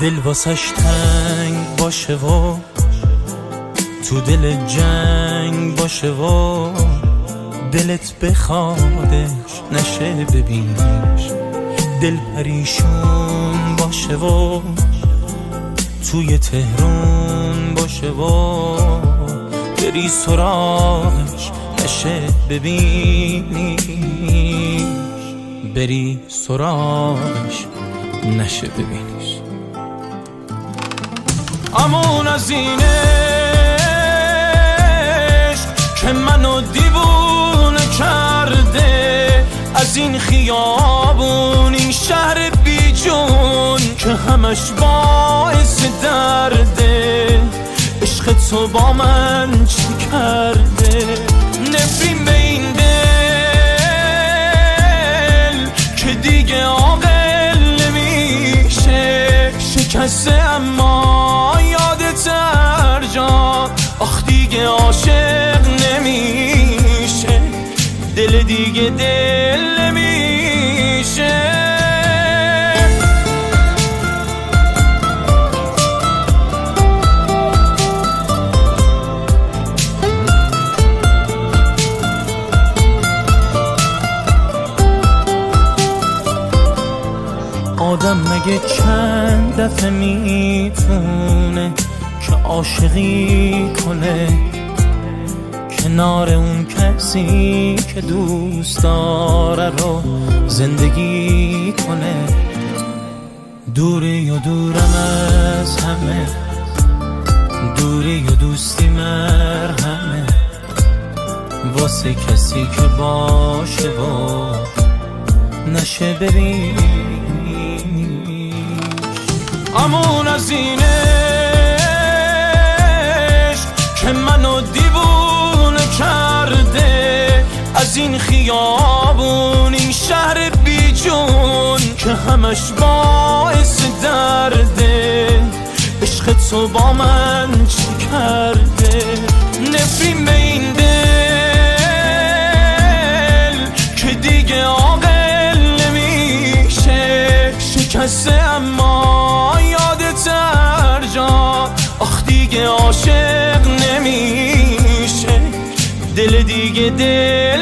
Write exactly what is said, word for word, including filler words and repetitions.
دل واسش تنگ باشه و تو دل جنگ باشه و دلت بخوادش نشه ببینیش، دل پریشون باشه و توی تهرون باشه و بری سراغش نشه ببینیش، بری سراغش نشه ببینیش. امون از این عشق که منو دیوونه کرده، از این خیابون این شهر بی جون که همش باعث درده، عشق تو با من چی کرده؟ نفرین به این دل که دیگه عاقل نمیشه، شکسته اما یادت هر جا، آخ دیگه عاشق نمیشه، دل دیگه دل نمیشه. آدم مگه چند دفعه میتونه که عاشقی کنه کنار اون کسی که دوست داره رو زندگی کنه؟ دوری و دورم از همه، دوری و دوستی مرهمه واسه کسی که باشه و نشه ببین. امون از این عشق که منو دیوونه کرده، از این خیابون این شهر بی جون که همش باعث درده، عشق تو با من چی کرده؟ نفرین به این دل که دیگه عاقل نمیشه، شکسته اما یادت هر جا، آخ دیگه عاشق نمیشه، دل دیگه دل